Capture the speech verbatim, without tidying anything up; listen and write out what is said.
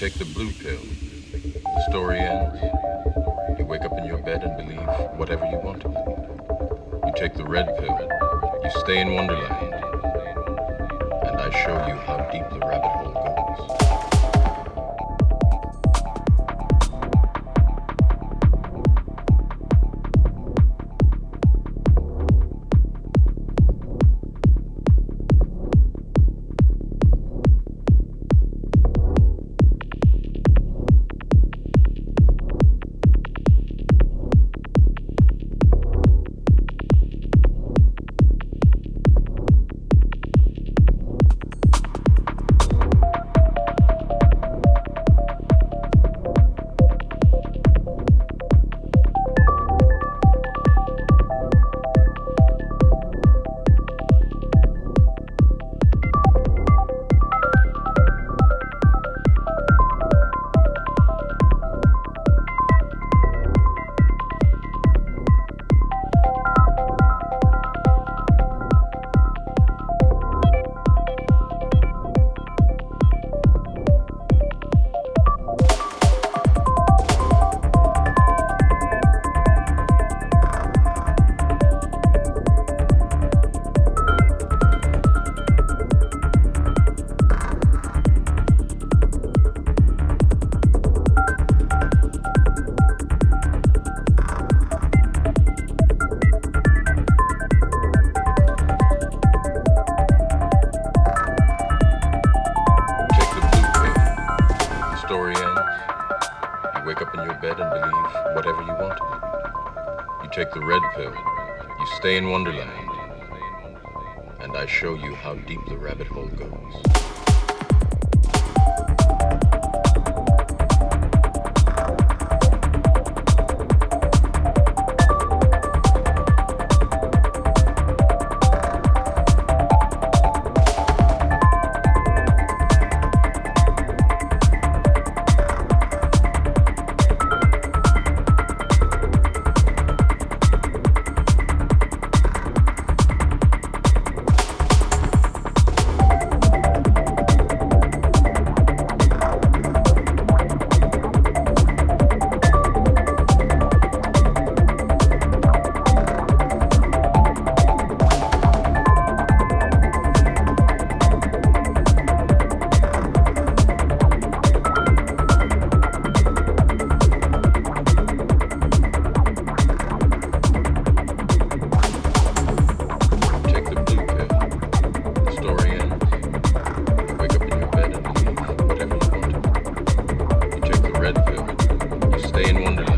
take the blue pill. The story ends. You wake up in your bed and believe whatever you want to. You take the red pill. You stay in Wonderland. And I show you how deep the rabbit hole goes. Stay in Wonderland, and I show you how deep the rabbit hole goes. Stay in Wonderland.